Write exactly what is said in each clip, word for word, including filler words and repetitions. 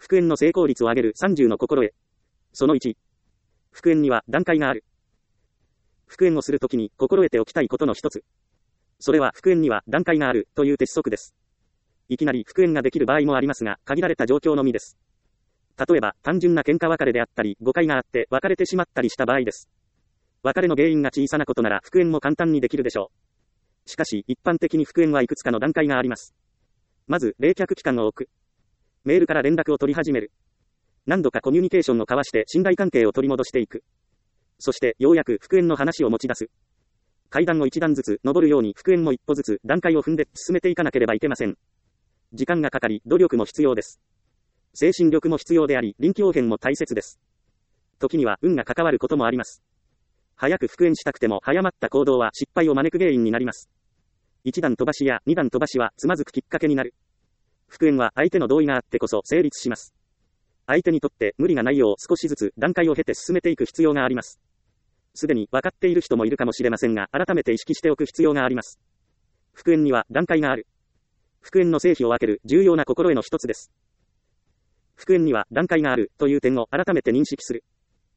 復縁の成功率を上げるさんじゅうの心得。そのいち。復縁には段階がある。復縁をするときに心得ておきたいことの一つ。それは復縁には段階があるという鉄則です。いきなり復縁ができる場合もありますが、限られた状況のみです。例えば、単純な喧嘩別れであったり、誤解があって別れてしまったりした場合です。別れの原因が小さなことなら復縁も簡単にできるでしょう。しかし、一般的に復縁はいくつかの段階があります。まず、冷却期間を置く。メールから連絡を取り始める。何度かコミュニケーションを交わして信頼関係を取り戻していく。そして、ようやく復縁の話を持ち出す。階段を一段ずつ登るように復縁も一歩ずつ段階を踏んで進めていかなければいけません。時間がかかり、努力も必要です。精神力も必要であり、臨機応変も大切です。時には運が関わることもあります。早く復縁したくても早まった行動は失敗を招く原因になります。一段飛ばしや二段飛ばしはつまずくきっかけになる。復縁は相手の同意があってこそ成立します。相手にとって無理がないよう少しずつ段階を経て進めていく必要があります。すでに分かっている人もいるかもしれませんが、改めて意識しておく必要があります。復縁には段階がある。復縁の成否を分ける重要な心得の一つです。復縁には段階があるという点を改めて認識する。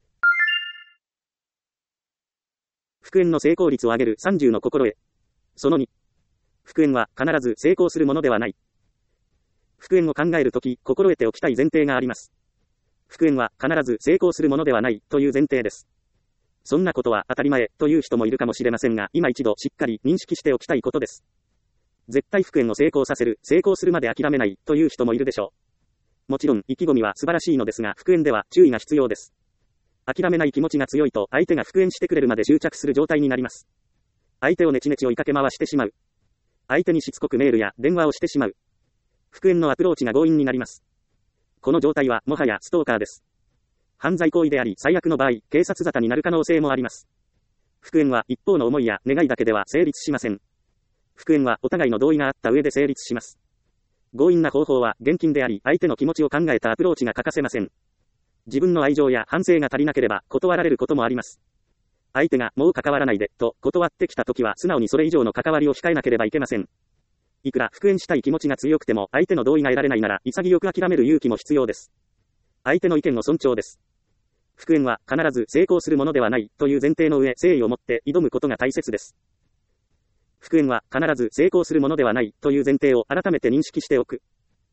復縁の成功率を上げるさんじゅうの心得。そのに。復縁は必ず成功するものではない。復縁を考えるとき、心得ておきたい前提があります。復縁は必ず成功するものではないという前提です。そんなことは当たり前という人もいるかもしれませんが、今一度しっかり認識しておきたいことです。絶対復縁を成功させる、成功するまで諦めないという人もいるでしょう。もちろん意気込みは素晴らしいのですが、復縁では注意が必要です。諦めない気持ちが強いと相手が復縁してくれるまで執着する状態になります。相手をネチネチ追いかけ回してしまう。相手にしつこくメールや電話をしてしまう。復縁のアプローチが強引になります。この状態はもはやストーカーです。犯罪行為であり、最悪の場合、警察沙汰になる可能性もあります。復縁は一方の思いや願いだけでは成立しません。復縁はお互いの同意があった上で成立します。強引な方法は現金であり、相手の気持ちを考えたアプローチが欠かせません。自分の愛情や反省が足りなければ断られることもあります。相手がもう関わらないでと断ってきたときは素直にそれ以上の関わりを控えなければいけません。いくら復縁したい気持ちが強くても相手の同意が得られないなら潔く諦める勇気も必要です。相手の意見の尊重です。復縁は必ず成功するものではないという前提の上、誠意を持って挑むことが大切です。復縁は必ず成功するものではないという前提を改めて認識しておく。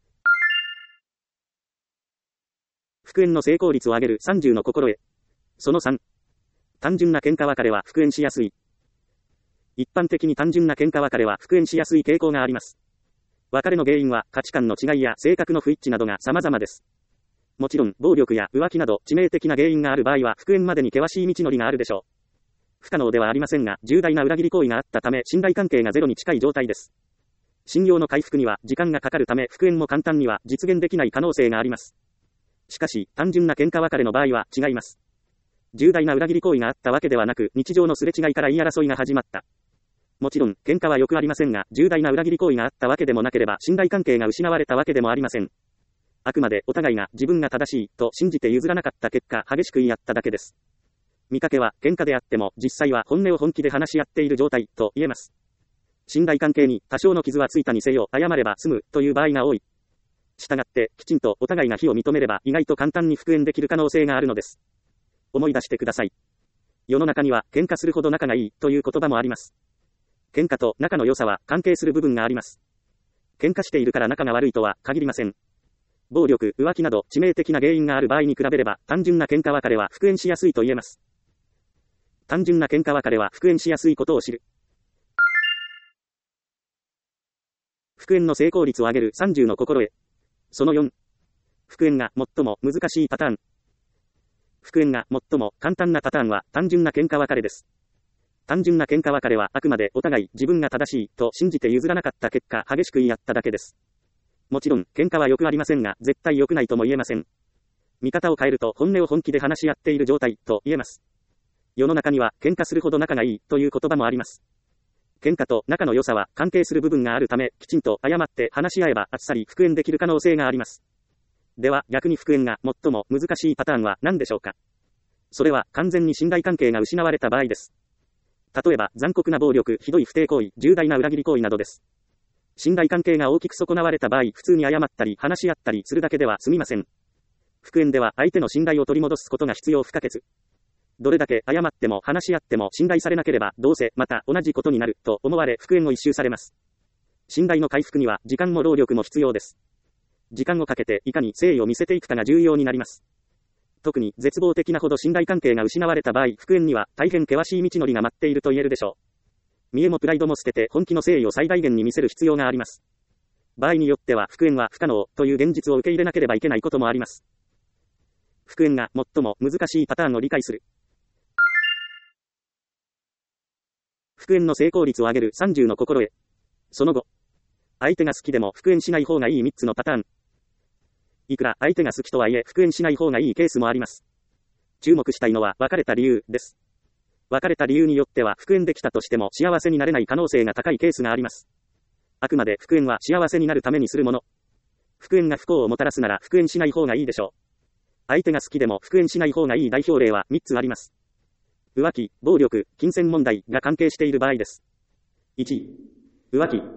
復縁の成功率を上げるさんじゅうの心得。そのさん。単純な喧嘩別れは復縁しやすい。一般的に単純な喧嘩別れは復縁しやすい傾向があります。別れの原因は価値観の違いや性格の不一致などが様々です。もちろん、暴力や浮気など致命的な原因がある場合は復縁までに険しい道のりがあるでしょう。不可能ではありませんが、重大な裏切り行為があったため信頼関係がゼロに近い状態です。信用の回復には時間がかかるため復縁も簡単には実現できない可能性があります。しかし、単純な喧嘩別れの場合は違います。重大な裏切り行為があったわけではなく、日常のすれ違いから言い争いが始まった。もちろん、喧嘩はよくありませんが、重大な裏切り行為があったわけでもなければ、信頼関係が失われたわけでもありません。あくまでお互いが自分が正しいと信じて譲らなかった結果、激しく言い合っただけです。見かけは喧嘩であっても、実際は本音を本気で話し合っている状態と言えます。信頼関係に多少の傷はついたにせよ、謝れば済むという場合が多い。したがって、きちんとお互いが非を認めれば、意外と簡単に復縁できる可能性があるのです。思い出してください。世の中には、喧嘩するほど仲がいいという言葉もあります。喧嘩と仲の良さは関係する部分があります。喧嘩しているから仲が悪いとは限りません。暴力、浮気など致命的な原因がある場合に比べれば、単純な喧嘩別れは復縁しやすいと言えます。単純な喧嘩別れは復縁しやすいことを知る。復縁の成功率を上げるさんじゅうの心得。そのよん。復縁が最も難しいパターン。復縁が最も簡単なパターンは単純な喧嘩別れです。単純な喧嘩別れはあくまでお互い自分が正しいと信じて譲らなかった結果激しく言い合っただけです。もちろん喧嘩は良くありませんが絶対良くないとも言えません。見方を変えると本音を本気で話し合っている状態と言えます。世の中には喧嘩するほど仲がいいという言葉もあります。喧嘩と仲の良さは関係する部分があるためきちんと謝って話し合えばあっさり復縁できる可能性があります。では逆に復縁が最も難しいパターンは何でしょうか。それは完全に信頼関係が失われた場合です。例えば残酷な暴力、ひどい不貞行為、重大な裏切り行為などです。信頼関係が大きく損なわれた場合、普通に謝ったり話し合ったりするだけでは済みません。 復縁では相手の信頼を取り戻すことが必要不可欠。どれだけ謝っても話し合っても信頼されなければどうせまた同じことになると思われ復縁を一周されます。信頼の回復には時間も労力も必要です。時間をかけていかに誠意を見せていくかが重要になります。特に絶望的なほど信頼関係が失われた場合、復縁には大変険しい道のりが待っていると言えるでしょう。見栄もプライドも捨てて本気の誠意を最大限に見せる必要があります。場合によっては復縁は不可能という現実を受け入れなければいけないこともあります。復縁が最も難しいパターンを理解する。復縁の成功率を上げるさんじゅうの心得。その後、相手が好きでも復縁しない方がいいみっつのパターン。いくら相手が好きとはいえ復縁しない方がいいケースもあります。注目したいのは別れた理由です。別れた理由によっては復縁できたとしても幸せになれない可能性が高いケースがあります。あくまで復縁は幸せになるためにするもの。復縁が不幸をもたらすなら復縁しない方がいいでしょう。相手が好きでも復縁しない方がいい代表例はみっつあります。浮気、暴力、金銭問題が関係している場合です。いち、浮気。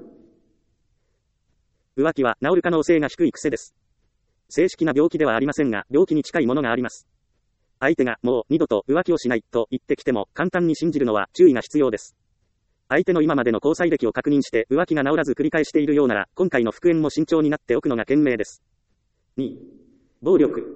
浮気は治る可能性が低い癖です。正式な病気ではありませんが、病気に近いものがあります。相手がもう二度と浮気をしないと言ってきても簡単に信じるのは注意が必要です。相手の今までの交際歴を確認して浮気が治らず繰り返しているようなら、今回の復縁も慎重になっておくのが賢明です。に、暴力。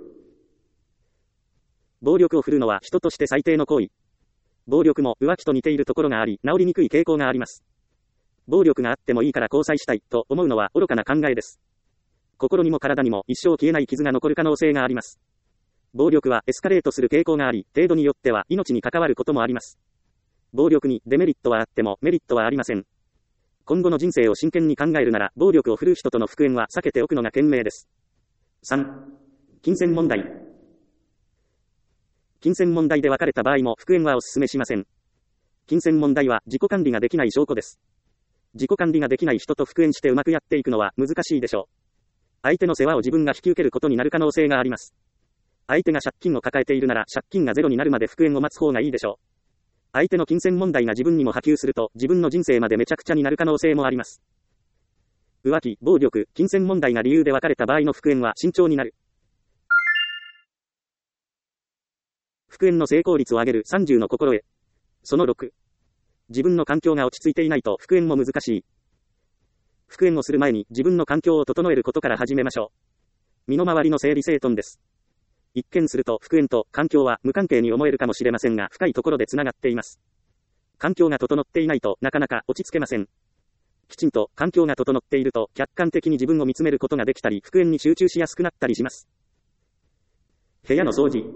暴力を振るのは人として最低の行為。暴力も浮気と似ているところがあり、治りにくい傾向があります。暴力があってもいいから交際したいと思うのは愚かな考えです。心にも体にも一生消えない傷が残る可能性があります。暴力はエスカレートする傾向があり、程度によっては命に関わることもあります。暴力にデメリットはあってもメリットはありません。今後の人生を真剣に考えるなら、暴力を振るう人との復縁は避けておくのが賢明です。さん、金銭問題。金銭問題で別れた場合も復縁はお勧めしません。金銭問題は自己管理ができない証拠です。自己管理ができない人と復縁してうまくやっていくのは難しいでしょう。相手の世話を自分が引き受けることになる可能性があります。相手が借金を抱えているなら借金がゼロになるまで復縁を待つ方がいいでしょう。相手の金銭問題が自分にも波及すると自分の人生までめちゃくちゃになる可能性もあります。浮気、暴力、金銭問題が理由で別れた場合の復縁は慎重になる。復縁の成功率を上げるさんじゅうの心得。そのろく、自分の環境が落ち着いていないと復縁も難しい。復縁をする前に自分の環境を整えることから始めましょう。身の回りの整理整頓です。一見すると復縁と環境は無関係に思えるかもしれませんが、深いところでつながっています。環境が整っていないとなかなか落ち着けません。きちんと環境が整っていると客観的に自分を見つめることができたり、復縁に集中しやすくなったりします。部屋の掃除。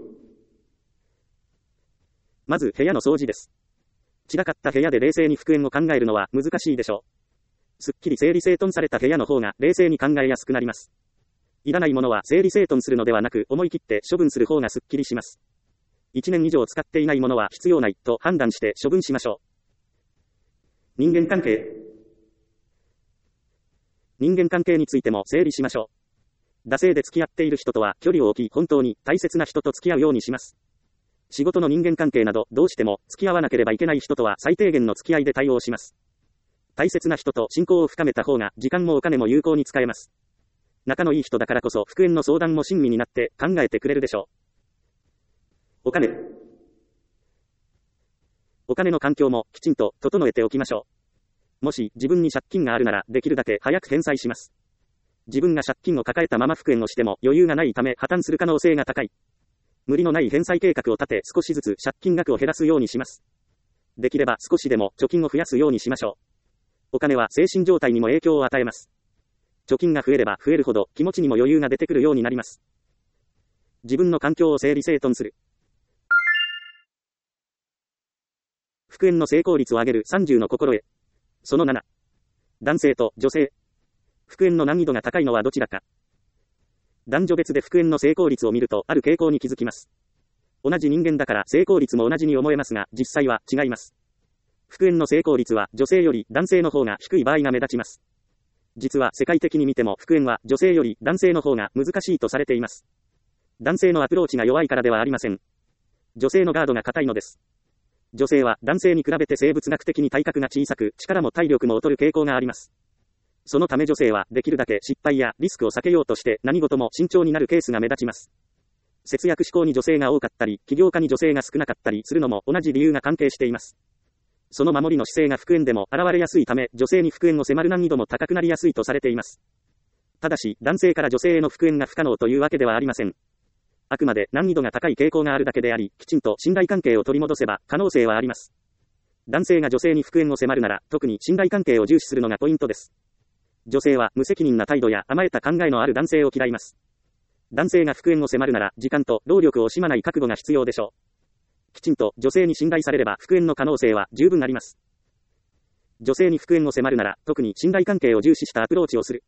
まず部屋の掃除です。散らかった部屋で冷静に復縁を考えるのは難しいでしょう。すっきり整理整頓された部屋の方が冷静に考えやすくなります。いらないものは整理整頓するのではなく、思い切って処分する方がすっきりします。いちねん以上使っていないものは必要ないと判断して処分しましょう。人間関係。人間関係についても整理しましょう。惰性で付き合っている人とは距離を置き、本当に大切な人と付き合うようにします。仕事の人間関係などどうしても付き合わなければいけない人とは最低限の付き合いで対応します。大切な人と親交を深めた方が時間もお金も有効に使えます。仲のいい人だからこそ復縁の相談も親身になって考えてくれるでしょう。お金。お金の環境もきちんと整えておきましょう。もし自分に借金があるならできるだけ早く返済します。自分が借金を抱えたまま復縁をしても余裕がないため破綻する可能性が高い。無理のない返済計画を立て少しずつ借金額を減らすようにします。できれば少しでも貯金を増やすようにしましょう。お金は精神状態にも影響を与えます。貯金が増えれば増えるほど気持ちにも余裕が出てくるようになります。自分の環境を整理整頓する。復縁の成功率を上げるさんじゅうの心得。そのなな、男性と女性。復縁の難易度が高いのはどちらか。男女別で復縁の成功率を見るとある傾向に気づきます。同じ人間だから成功率も同じに思えますが、実際は違います。復縁の成功率は女性より男性の方が低い場合が目立ちます。実は世界的に見ても復縁は女性より男性の方が難しいとされています。男性のアプローチが弱いからではありません。女性のガードが硬いのです。女性は男性に比べて生物学的に体格が小さく、力も体力も劣る傾向があります。そのため女性はできるだけ失敗やリスクを避けようとして何事も慎重になるケースが目立ちます。 節約志向に女性が多かったり、起業家に女性が少なかったりするのも同じ理由が関係しています。その守りの姿勢が復縁でも現れやすいため、女性に復縁を迫る難易度も高くなりやすいとされています。ただし、男性から女性への復縁が不可能というわけではありません。あくまで難易度が高い傾向があるだけであり、きちんと信頼関係を取り戻せば可能性はあります。男性が女性に復縁を迫るなら、特に信頼関係を重視するのがポイントです。女性は無責任な態度や甘えた考えのある男性を嫌います。男性が復縁を迫るなら、時間と労力を惜しまない覚悟が必要でしょう。きちんと女性に信頼されれば復縁の可能性は十分あります。女性に復縁を迫るなら、特に信頼関係を重視したアプローチをする。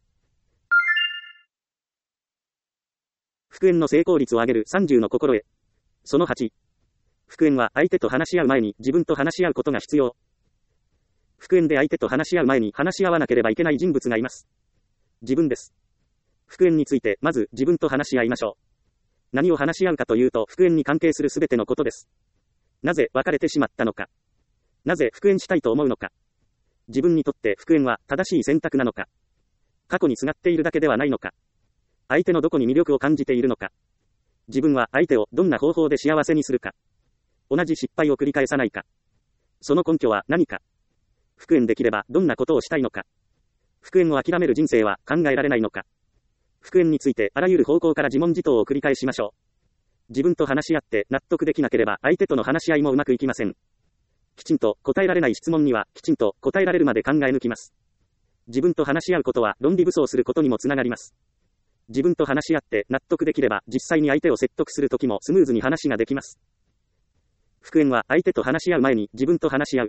復縁の成功率を上げるさんじゅうの心得。そのはち。復縁は相手と話し合う前に自分と話し合うことが必要。復縁で相手と話し合う前に話し合わなければいけない人物がいます。自分です。復縁についてまず自分と話し合いましょう。何を話し合うかというと、復縁に関係するすべてのことです。なぜ別れてしまったのか。なぜ復縁したいと思うのか。自分にとって復縁は正しい選択なのか。過去にすがっているだけではないのか。相手のどこに魅力を感じているのか。自分は相手をどんな方法で幸せにするか。同じ失敗を繰り返さないか。その根拠は何か。復縁できればどんなことをしたいのか。復縁を諦める人生は考えられないのか。復縁についてあらゆる方向から自問自答を繰り返しましょう。自分と話し合って納得できなければ相手との話し合いもうまくいきません。きちんと答えられない質問にはきちんと答えられるまで考え抜きます。自分と話し合うことは論理武装することにもつながります。自分と話し合って納得できれば実際に相手を説得するときもスムーズに話ができます。復縁は相手と話し合う前に自分と話し合う。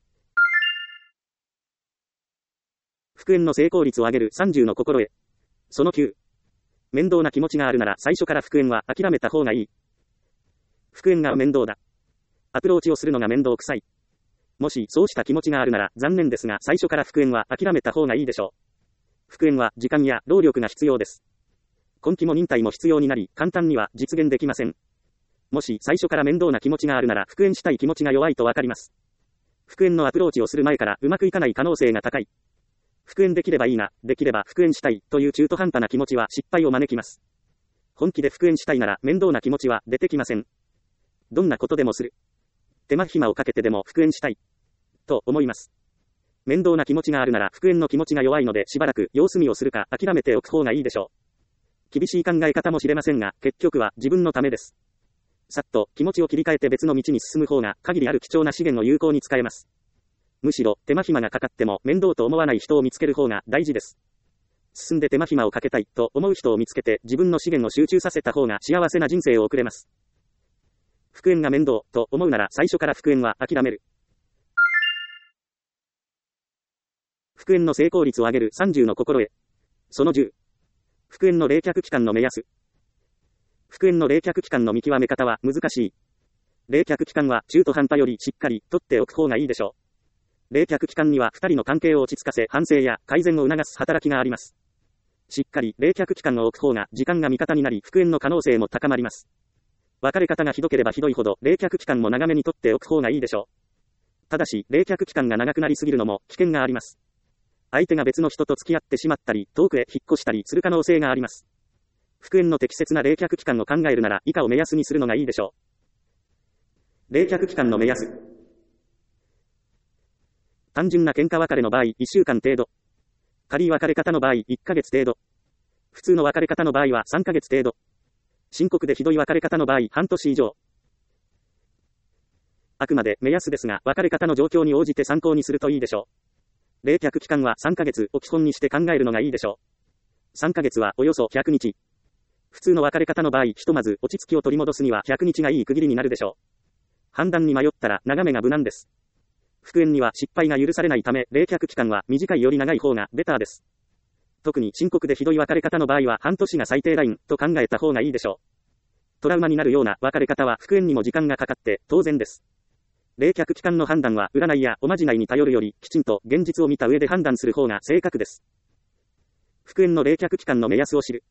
復縁の成功率を上げるさんじゅうの心得。そのきゅう。面倒な気持ちがあるなら最初から復縁は諦めた方がいい。復縁が面倒だ。アプローチをするのが面倒くさい。もしそうした気持ちがあるなら残念ですが、最初から復縁は諦めた方がいいでしょう。復縁は時間や労力が必要です。根気も忍耐も必要になり、簡単には実現できません。もし最初から面倒な気持ちがあるなら復縁したい気持ちが弱いとわかります。復縁のアプローチをする前からうまくいかない可能性が高い。復縁できればいいな、できれば復縁したいという中途半端な気持ちは失敗を招きます。本気で復縁したいなら面倒な気持ちは出てきません。どんなことでもする。手間暇をかけてでも復縁したい。と思います。面倒な気持ちがあるなら復縁の気持ちが弱いのでしばらく様子見をするか諦めておく方がいいでしょう。厳しい考え方もしれませんが、結局は自分のためです。さっと気持ちを切り替えて別の道に進む方が限りある貴重な資源を有効に使えます。むしろ手間暇がかかっても面倒と思わない人を見つける方が大事です。進んで手間暇をかけたいと思う人を見つけて自分の資源を集中させた方が幸せな人生を送れます。復縁が面倒と思うなら最初から復縁は諦める。復縁の成功率を上げるさんじゅうの心得。そのじゅう。復縁の冷却期間の目安。復縁の冷却期間の見極め方は難しい。冷却期間は中途半端よりしっかり取っておく方がいいでしょう。冷却期間にはふたりの関係を落ち着かせ反省や改善を促す働きがあります。しっかり冷却期間を置く方が時間が味方になり復縁の可能性も高まります。別れ方がひどければひどいほど冷却期間も長めに取っておく方がいいでしょう。ただし冷却期間が長くなりすぎるのも危険があります。相手が別の人と付き合ってしまったり遠くへ引っ越したりする可能性があります。復縁の適切な冷却期間を考えるなら以下を目安にするのがいいでしょう。冷却期間の目安。単純な喧嘩別れの場合いっしゅうかん程度。仮別れ方の場合いっかげつ程度。普通の別れ方の場合はさんかげつ程度。深刻でひどい別れ方の場合半年以上。あくまで目安ですが別れ方の状況に応じて参考にするといいでしょう。冷却期間はさんかげつを基本にして考えるのがいいでしょう。さんかげつはおよそひゃくにち。普通の別れ方の場合ひとまず落ち着きを取り戻すにはひゃくにちがいい区切りになるでしょう。判断に迷ったら長めが無難です。復縁には失敗が許されないため冷却期間は短いより長い方がベターです。特に深刻でひどい別れ方の場合は半年が最低ラインと考えた方がいいでしょう。トラウマになるような別れ方は復縁にも時間がかかって当然です。冷却期間の判断は占いやおまじないに頼るよりきちんと現実を見た上で判断する方が正確です。復縁の冷却期間の目安を知る。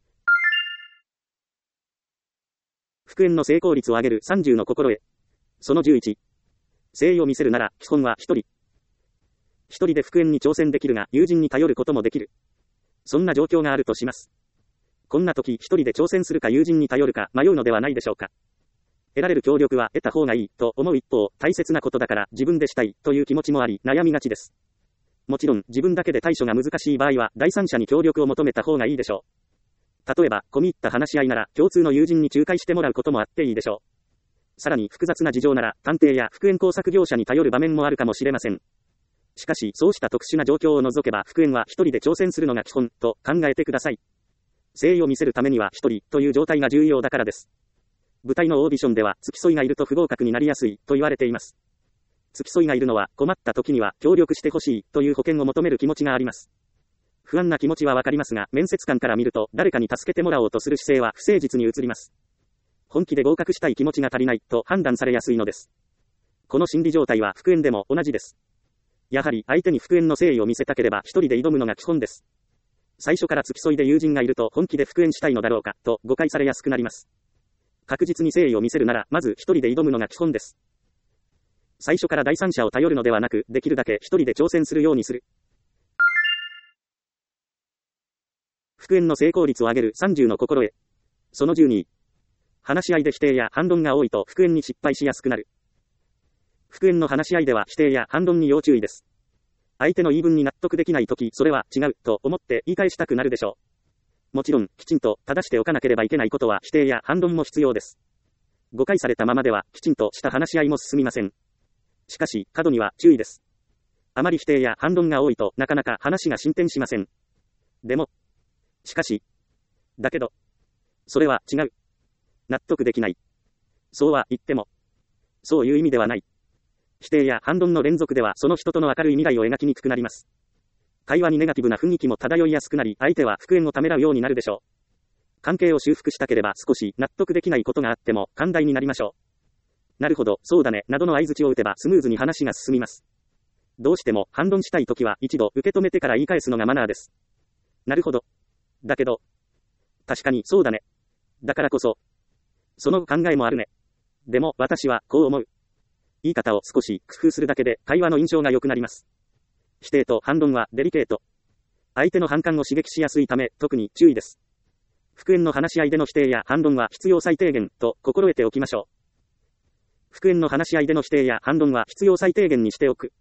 復縁の成功率を上げるさんじゅうの心得。そのじゅういち。誠意を見せるなら基本は一人。一人で復縁に挑戦できるが友人に頼ることもできる。そんな状況があるとします。 こんな時一人で挑戦するか友人に頼るか迷うのではないでしょうか。得られる協力は得た方がいいと思う一方、大切なことだから自分でしたいという気持ちもあり悩みがちです。もちろん自分だけで対処が難しい場合は第三者に協力を求めた方がいいでしょう。例えば込み入った話し合いなら共通の友人に仲介してもらうこともあっていいでしょう。さらに複雑な事情なら探偵や復縁工作業者に頼る場面もあるかもしれません。しかしそうした特殊な状況を除けば復縁は一人で挑戦するのが基本と考えてください。誠意を見せるためには一人という状態が重要だからです。舞台のオーディションでは付き添いがいると不合格になりやすいと言われています。付き添いがいるのは困った時には協力してほしいという保険を求める気持ちがあります。不安な気持ちはわかりますが、面接官から見ると誰かに助けてもらおうとする姿勢は不誠実に映ります。本気で合格したい気持ちが足りないと判断されやすいのです。この心理状態は復縁でも同じです。やはり相手に復縁の誠意を見せたければ一人で挑むのが基本です。最初から付き添いで友人がいると本気で復縁したいのだろうかと誤解されやすくなります。確実に誠意を見せるならまず一人で挑むのが基本です。最初から第三者を頼るのではなく、できるだけ一人で挑戦するようにする。復縁の成功率を上げるさんじゅうの心得。そのじゅうに。話し合いで否定や反論が多いと復縁に失敗しやすくなる。復縁の話し合いでは否定や反論に要注意です。相手の言い分に納得できないとき、それは違うと思って言い返したくなるでしょう。もちろん、きちんと正しておかなければいけないことは否定や反論も必要です。誤解されたままではきちんとした話し合いも進みません。しかし、過度には注意です。あまり否定や反論が多いとなかなか話が進展しません。でも、しかし、だけど、それは違う。納得できない。そうは言っても、そういう意味ではない。否定や反論の連続ではその人との明るい未来を描きにくくなります。会話にネガティブな雰囲気も漂いやすくなり、相手は復縁をためらうようになるでしょう。関係を修復したければ少し納得できないことがあっても寛大になりましょう。なるほど、そうだね、などの相槌を打てばスムーズに話が進みます。どうしても反論したいときは一度受け止めてから言い返すのがマナーです。なるほど。だけど、確かにそうだね。だからこそ、その考えもあるね。でも私はこう思う。言い方を少し工夫するだけで会話の印象が良くなります。否定と反論はデリケート。相手の反感を刺激しやすいため特に注意です。復縁の話し合いでの否定や反論は必要最低限と心得ておきましょう。復縁の話し合いでの否定や反論は必要最低限にしておく。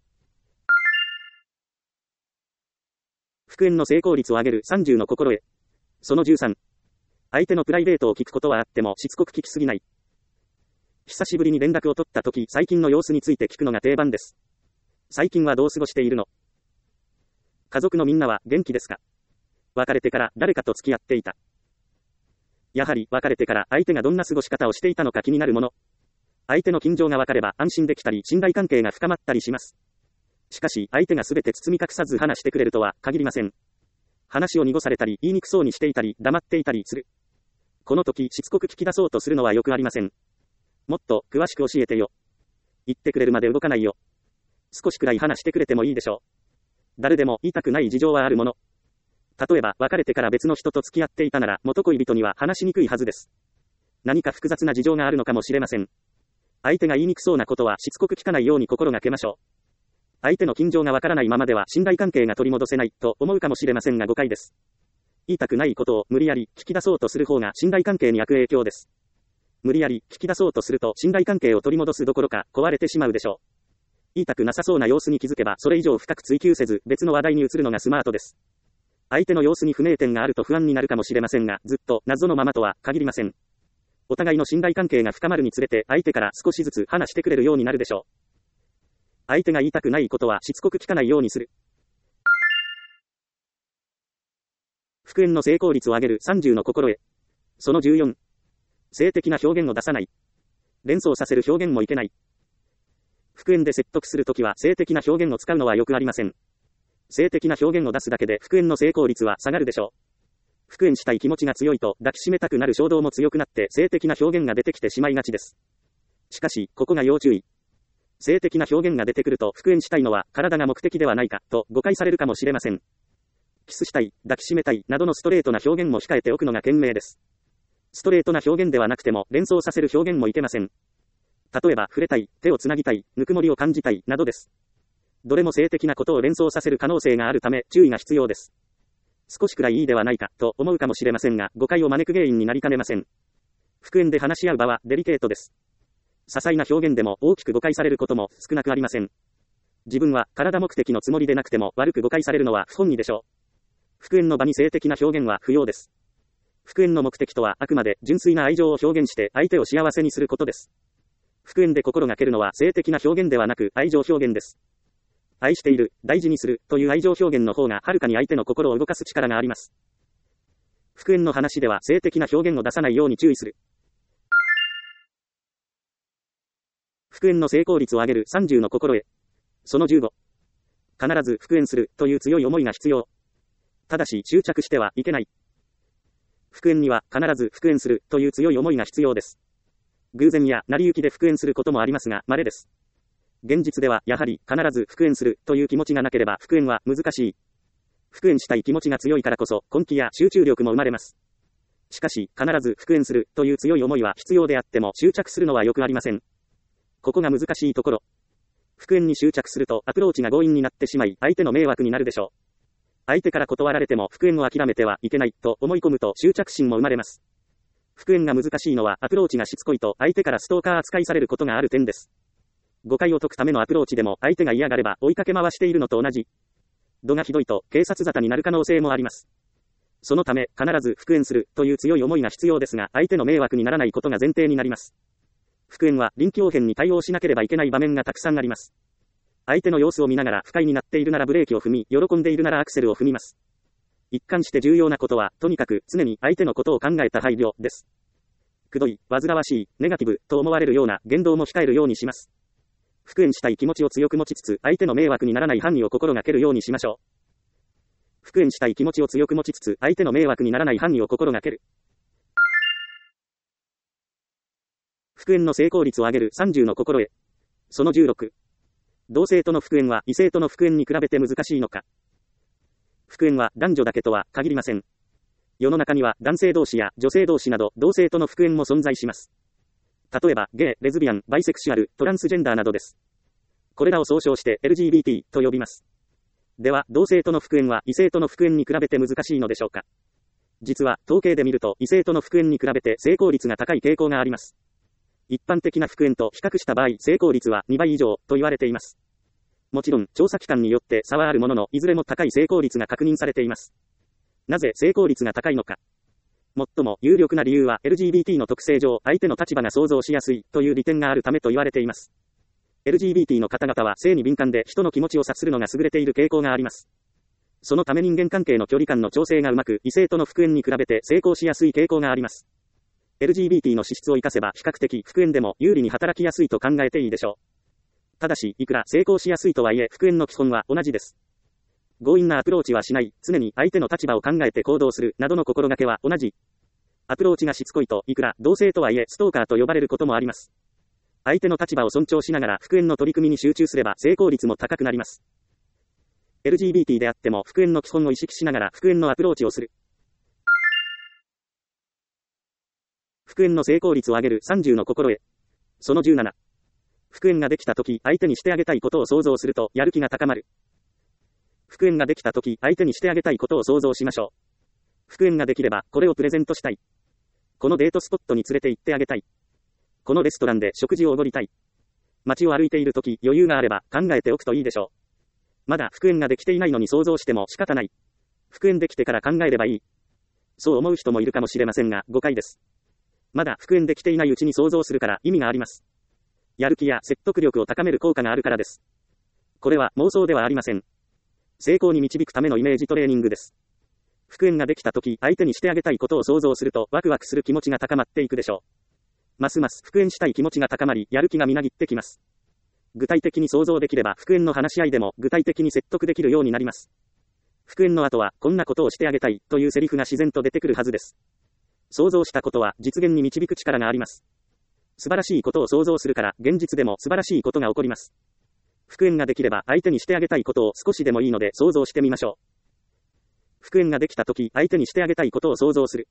復縁の成功率を上げるさんじゅうの心得。そのじゅうさん。相手のプライベートを聞くことはあってもしつこく聞きすぎない。久しぶりに連絡を取ったとき、最近の様子について聞くのが定番です。最近はどう過ごしているの？家族のみんなは元気ですか？別れてから誰かと付き合っていた。やはり別れてから相手がどんな過ごし方をしていたのか気になるもの。相手の近情が分かれば安心できたり信頼関係が深まったりします。しかし相手が全て包み隠さず話してくれるとは限りません。話を濁されたり言いにくそうにしていたり黙っていたりする。この時しつこく聞き出そうとするのはよくありません。もっと詳しく教えてよ。言ってくれるまで動かないよ。少しくらい話してくれてもいいでしょう。誰でも言いたくない事情はあるもの。例えば別れてから別の人と付き合っていたなら元恋人には話しにくいはずです。何か複雑な事情があるのかもしれません。相手が言いにくそうなことはしつこく聞かないように心がけましょう。相手の近情がわからないままでは信頼関係が取り戻せないと思うかもしれませんが誤解です。言いたくないことを無理やり聞き出そうとする方が信頼関係に悪影響です。無理やり聞き出そうとすると信頼関係を取り戻すどころか壊れてしまうでしょう。言いたくなさそうな様子に気づけばそれ以上深く追求せず別の話題に移るのがスマートです。相手の様子に不明点があると不安になるかもしれませんが、ずっと謎のままとは限りません。お互いの信頼関係が深まるにつれて相手から少しずつ話してくれるようになるでしょう。相手が言いたくないことはしつこく聞かないようにする。復縁の成功率を上げるさんじゅうの心得。そのじゅうよん。性的な表現を出さない。連想させる表現もいけない。復縁で説得するときは性的な表現を使うのはよくありません。性的な表現を出すだけで復縁の成功率は下がるでしょう。復縁したい気持ちが強いと抱きしめたくなる衝動も強くなって性的な表現が出てきてしまいがちです。しかし、ここが要注意。性的な表現が出てくると復縁したいのは体が目的ではないかと誤解されるかもしれません。キスしたい、抱きしめたいなどのストレートな表現も控えておくのが賢明です。ストレートな表現ではなくても連想させる表現もいけません。例えば触れたい、手をつなぎたい、ぬくもりを感じたいなどです。どれも性的なことを連想させる可能性があるため注意が必要です。 少しくらいいいではないか、と思うかもしれませんが、誤解を招く原因になりかねません。復縁で話し合う場はデリケートです。些細な表現でも大きく誤解されることも少なくありません。自分は体目的のつもりでなくても悪く誤解されるのは不本意でしょう。復縁の場に性的な表現は不要です。復縁の目的とはあくまで純粋な愛情を表現して相手を幸せにすることです。復縁で心がけるのは性的な表現ではなく愛情表現です。愛している、大事にするという愛情表現の方がはるかに相手の心を動かす力があります。復縁の話では性的な表現を出さないように注意する。復縁の成功率を上げるさんじゅうの心得。そのじゅうご。必ず復縁するという強い思いが必要。ただし執着してはいけない。復縁には必ず復縁するという強い思いが必要です。偶然や成り行きで復縁することもありますが、稀です。現実ではやはり必ず復縁するという気持ちがなければ復縁は難しい。復縁したい気持ちが強いからこそ根気や集中力も生まれます。しかし必ず復縁するという強い思いは必要であっても執着するのはよくありません。ここが難しいところ。復縁に執着するとアプローチが強引になってしまい相手の迷惑になるでしょう。相手から断られても復縁を諦めてはいけないと思い込むと執着心も生まれます。復縁が難しいのはアプローチがしつこいと相手からストーカー扱いされることがある点です。誤解を解くためのアプローチでも相手が嫌がれば追いかけ回しているのと同じ。度がひどいと警察沙汰になる可能性もあります。そのため必ず復縁するという強い思いが必要ですが相手の迷惑にならないことが前提になります。復縁は臨機応変に対応しなければいけない場面がたくさんあります。相手の様子を見ながら不快になっているならブレーキを踏み、喜んでいるならアクセルを踏みます。一貫して重要なことは、とにかく常に相手のことを考えた配慮です。くどい、煩わしい、ネガティブと思われるような言動も控えるようにします。復縁したい気持ちを強く持ちつつ、相手の迷惑にならない範囲を心がけるようにしましょう。復縁したい気持ちを強く持ちつつ、相手の迷惑にならない範囲を心がける。復縁の成功率を上げるさんじゅうの心得。そのじゅうろく。同性との復縁は異性との復縁に比べて難しいのか。復縁は男女だけとは限りません。世の中には男性同士や女性同士など同性との復縁も存在します。例えばゲイ、レズビアン、バイセクシュアル、トランスジェンダーなどです。これらを総称して エルジービーティー と呼びます。では同性との復縁は異性との復縁に比べて難しいのでしょうか。実は統計で見ると異性との復縁に比べて成功率が高い傾向があります。一般的な復縁と比較した場合、成功率はにばい以上と言われています。もちろん、調査機関によって差はあるものの、いずれも高い成功率が確認されています。なぜ成功率が高いのか。最も有力な理由は エルジービーティー の特性上、相手の立場が想像しやすいという利点があるためと言われています。エルジービーティー の方々は性に敏感で人の気持ちを察するのが優れている傾向があります。そのため人間関係の距離感の調整がうまく、異性との復縁に比べて成功しやすい傾向があります。エルジービーティー の資質を活かせば比較的復縁でも有利に働きやすいと考えていいでしょう。ただし、いくら成功しやすいとはいえ復縁の基本は同じです。強引なアプローチはしない、常に相手の立場を考えて行動する、などの心がけは同じ。アプローチがしつこいと、いくら同性とはいえストーカーと呼ばれることもあります。相手の立場を尊重しながら復縁の取り組みに集中すれば成功率も高くなります。エルジービーティー であっても復縁の基本を意識しながら復縁のアプローチをする。復縁の成功率を上げるさんじゅうの心得。そのじゅうなな。復縁ができたとき、相手にしてあげたいことを想像すると、やる気が高まる。復縁ができたとき、相手にしてあげたいことを想像しましょう。復縁ができれば、これをプレゼントしたい。このデートスポットに連れて行ってあげたい。このレストランで食事をおごりたい。街を歩いているとき、余裕があれば、考えておくといいでしょう。まだ復縁ができていないのに想像しても仕方ない。復縁できてから考えればいい。そう思う人もいるかもしれませんが、誤解です。まだ復縁できていないうちに想像するから意味があります。やる気や説得力を高める効果があるからです。これは妄想ではありません。成功に導くためのイメージトレーニングです。復縁ができたとき、相手にしてあげたいことを想像すると、ワクワクする気持ちが高まっていくでしょう。ますます復縁したい気持ちが高まり、やる気がみなぎってきます。具体的に想像できれば、復縁の話し合いでも具体的に説得できるようになります。復縁の後は、こんなことをしてあげたいというセリフが自然と出てくるはずです。想像したことは実現に導く力があります。素晴らしいことを想像するから、現実でも素晴らしいことが起こります。復縁ができれば相手にしてあげたいことを少しでもいいので想像してみましょう。復縁ができたとき、相手にしてあげたいことを想像する。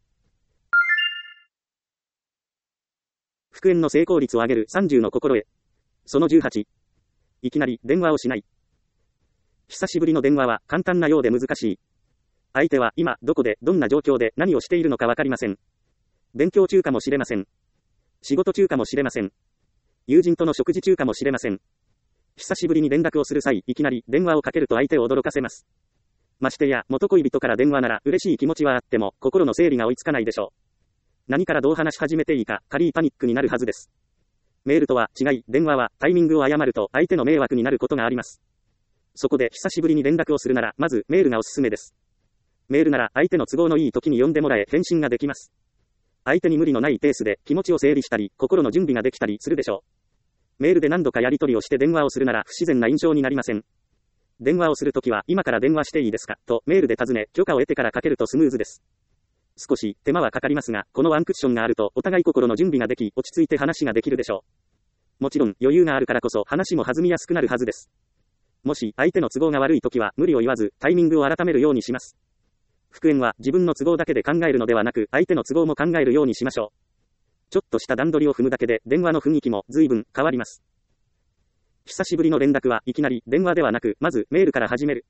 復縁の成功率を上げるさんじゅうの心得。そのじゅうはち。いきなり電話をしない。久しぶりの電話は簡単なようで難しい。 相手は今、どこで、どんな状況で何をしているのかわかりません。勉強中かもしれません。仕事中かもしれません。友人との食事中かもしれません。久しぶりに連絡をする際、いきなり電話をかけると相手を驚かせます。ましてや、元恋人から電話なら嬉しい気持ちはあっても、心の整理が追いつかないでしょう。何からどう話し始めていいか、軽いパニックになるはずです。メールとは違い、電話はタイミングを誤ると相手の迷惑になることがあります。そこで久しぶりに連絡をするなら、まずメールがおすすめです。メールなら相手の都合のいい時に読んでもらえ返信ができます。相手に無理のないペースで気持ちを整理したり、心の準備ができたりするでしょう。メールで何度かやり取りをして電話をするなら不自然な印象になりません。電話をするときは今から電話していいですかとメールで尋ね、許可を得てからかけるとスムーズです。少し手間はかかりますが、このワンクッションがあるとお互い心の準備ができ、落ち着いて話ができるでしょう。もちろん余裕があるからこそ話も弾みやすくなるはずです。もし相手の都合が悪いときは無理を言わずタイミングを改めるようにします。復縁は自分の都合だけで考えるのではなく相手の都合も考えるようにしましょう。ちょっとした段取りを踏むだけで電話の雰囲気も随分変わります。久しぶりの連絡はいきなり電話ではなくまずメールから始める。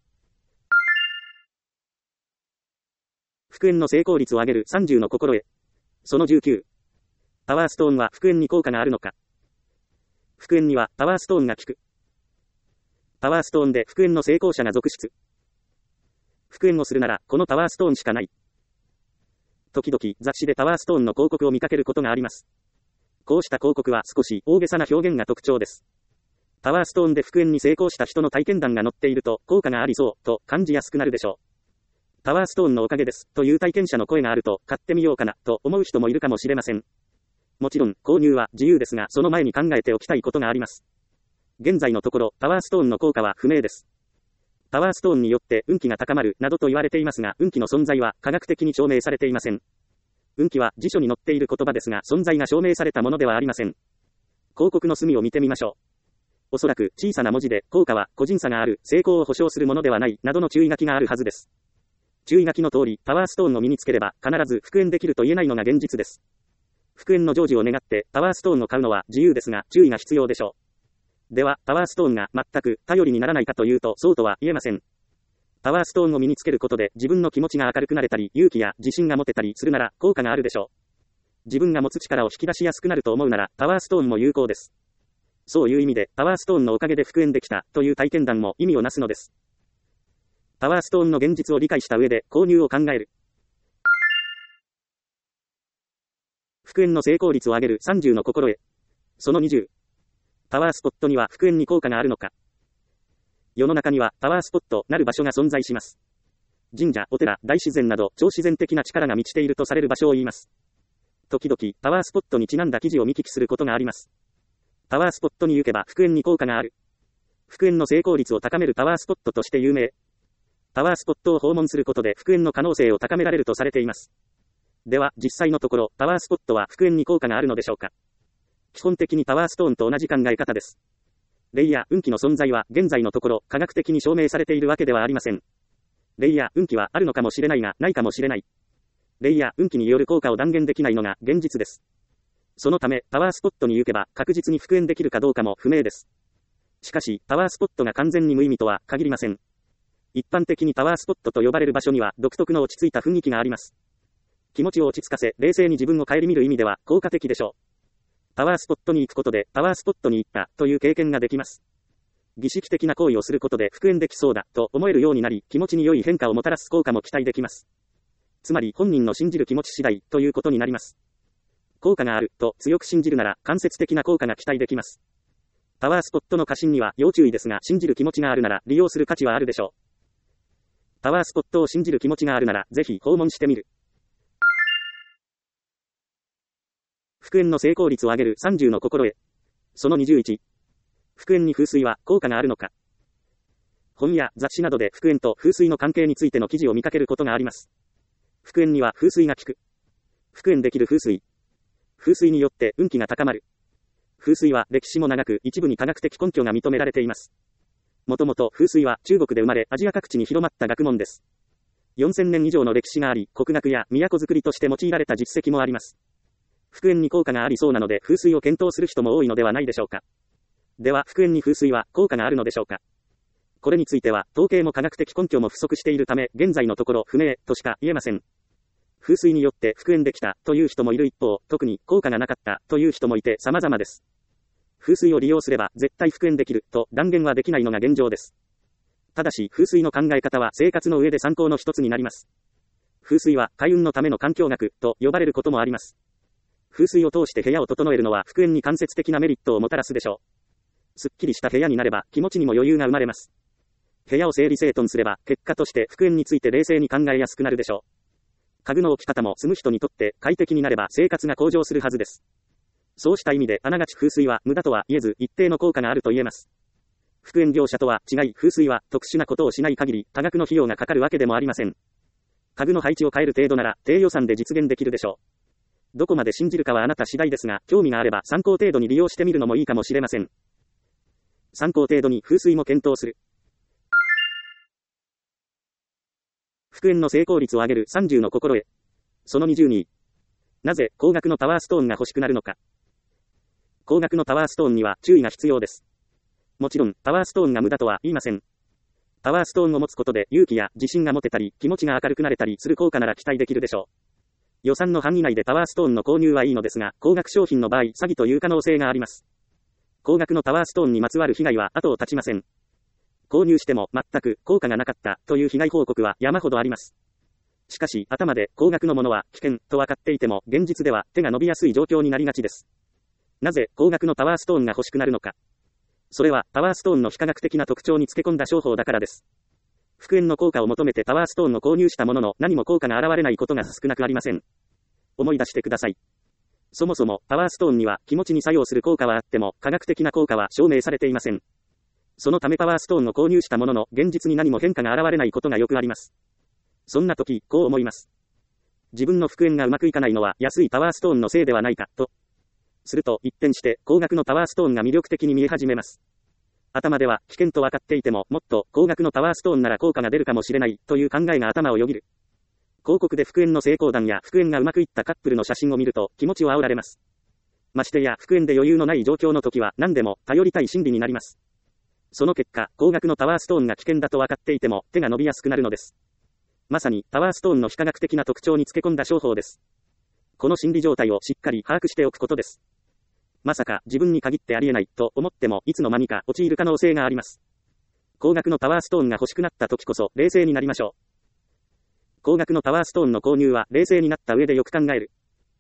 復縁の成功率を上げるさんじゅうの心得。そのじゅうきゅう。パワーストーンは復縁に効果があるのか。復縁にはパワーストーンが効く。パワーストーンで復縁の成功者が続出。復縁をするならこのパワーストーンしかない。時々雑誌でパワーストーンの広告を見かけることがあります。こうした広告は少し大げさな表現が特徴です。パワーストーンで復縁に成功した人の体験談が載っていると効果がありそうと感じやすくなるでしょう。パワーストーンのおかげですという体験者の声があると買ってみようかなと思う人もいるかもしれません。もちろん購入は自由ですがその前に考えておきたいことがあります。現在のところパワーストーンの効果は不明です。パワーストーンによって運気が高まるなどと言われていますが運気の存在は科学的に証明されていません。運気は辞書に載っている言葉ですが存在が証明されたものではありません。広告の隅を見てみましょう。おそらく小さな文字で効果は個人差がある、成功を保証するものではないなどの注意書きがあるはずです。注意書きの通りパワーストーンを身につければ必ず復縁できると言えないのが現実です。復縁の成就を願ってパワーストーンを買うのは自由ですが注意が必要でしょう。ではパワーストーンが全く頼りにならないかというとそうとは言えません。パワーストーンを身につけることで自分の気持ちが明るくなれたり勇気や自信が持てたりするなら効果があるでしょう。自分が持つ力を引き出しやすくなると思うならパワーストーンも有効です。そういう意味でパワーストーンのおかげで復縁できたという体験談も意味をなすのです。パワーストーンの現実を理解した上で購入を考える。復縁の成功率を上げるさんじゅうの心得。そのにじゅう。パワースポットには復縁に効果があるのか。世の中にはパワースポットなる場所が存在します。神社、お寺、大自然など超自然的な力が満ちているとされる場所を言います。時々パワースポットにちなんだ記事を見聞きすることがあります。パワースポットに行けば復縁に効果がある。復縁の成功率を高めるパワースポットとして有名。パワースポットを訪問することで復縁の可能性を高められるとされています。では実際のところパワースポットは復縁に効果があるのでしょうか。基本的にパワーストーンと同じ考え方です。霊や運気の存在は現在のところ科学的に証明されているわけではありません。霊や運気はあるのかもしれないがないかもしれない。霊や運気による効果を断言できないのが現実です。そのためパワースポットに行けば確実に復縁できるかどうかも不明です。しかしパワースポットが完全に無意味とは限りません。一般的にパワースポットと呼ばれる場所には独特の落ち着いた雰囲気があります。気持ちを落ち着かせ冷静に自分を顧みる意味では効果的でしょう。パワースポットに行くことでパワースポットに行ったという経験ができます。儀式的な行為をすることで復縁できそうだと思えるようになり気持ちに良い変化をもたらす効果も期待できます。つまり本人の信じる気持ち次第ということになります。効果があると強く信じるなら間接的な効果が期待できます。パワースポットの過信には要注意ですが信じる気持ちがあるなら利用する価値はあるでしょう。パワースポットを信じる気持ちがあるならぜひ訪問してみる。復縁の成功率を上げるさんじゅうの心得。そのにじゅういち。復縁に風水は効果があるのか。本や雑誌などで復縁と風水の関係についての記事を見かけることがあります。復縁には風水が効く。復縁できる風水。風水によって運気が高まる。風水は歴史も長く一部に科学的根拠が認められています。もともと風水は中国で生まれアジア各地に広まった学問です。よんせんねん以上の歴史があり、国学や都づくりとして用いられた実績もあります。復縁に効果がありそうなので風水を検討する人も多いのではないでしょうか。では復縁に風水は効果があるのでしょうか。 これについては、統計も科学的根拠も不足しているため、現在のところ不明としか言えません。風水によって復縁できたという人もいる一方、特に効果がなかったという人もいて様々です。風水を利用すれば絶対復縁できると断言はできないのが現状です。ただし、風水の考え方は生活の上で参考の一つになります。風水は開運のための環境学と呼ばれることもあります。風水を通して部屋を整えるのは復縁に間接的なメリットをもたらすでしょう。すっきりした部屋になれば気持ちにも余裕が生まれます。部屋を整理整頓すれば結果として復縁について冷静に考えやすくなるでしょう。家具の置き方も住む人にとって快適になれば生活が向上するはずです。そうした意味であながち風水は無駄とは言えず一定の効果があると言えます。復縁業者とは違い風水は特殊なことをしない限り多額の費用がかかるわけでもありません。家具の配置を変える程度なら低予算で実現できるでしょう。どこまで信じるかはあなた次第ですが、興味があれば参考程度に利用してみるのもいいかもしれません。参考程度に風水も検討する。復縁の成功率を上げるさんじゅうの心得。そのにじゅうに。なぜ高額のタワーストーンが欲しくなるのか。高額のタワーストーンには注意が必要です。もちろん、タワーストーンが無駄とは言いません。タワーストーンを持つことで勇気や自信が持てたり、気持ちが明るくなれたりする効果なら期待できるでしょう。予算の範囲内でタワーストーンの購入はいいのですが、高額商品の場合、詐欺という可能性があります。高額のタワーストーンにまつわる被害は後を絶ちません。購入しても全く効果がなかったという被害報告は山ほどあります。しかし、頭で高額のものは危険と分かっていても、現実では手が伸びやすい状況になりがちです。なぜ高額のタワーストーンが欲しくなるのか。それはタワーストーンの非科学的な特徴につけ込んだ商法だからです。復縁の効果を求めてタワーストーンを購入したものの何も効果が現れないことが少なくありません。思い出してください。そもそもタワーストーンには気持ちに作用する効果はあっても科学的な効果は証明されていません。そのためタワーストーンを購入したものの現実に何も変化が現れないことがよくあります。そんな時、こう思います。自分の復縁がうまくいかないのは安いタワーストーンのせいではないか、と。すると一転して高額のタワーストーンが魅力的に見え始めます。頭では危険と分かっていてももっと高額のタワーストーンなら効果が出るかもしれないという考えが頭をよぎる。広告で復縁の成功談や復縁がうまくいったカップルの写真を見ると気持ちを煽られます。ましてや復縁で余裕のない状況の時は何でも頼りたい心理になります。その結果、高額のタワーストーンが危険だと分かっていても手が伸びやすくなるのです。まさにタワーストーンの非科学的な特徴につけ込んだ商法です。この心理状態をしっかり把握しておくことです。まさか自分に限ってありえないと思ってもいつの間にか陥る可能性があります。高額のタワーストーンが欲しくなった時こそ冷静になりましょう。高額のタワーストーンの購入は冷静になった上でよく考える。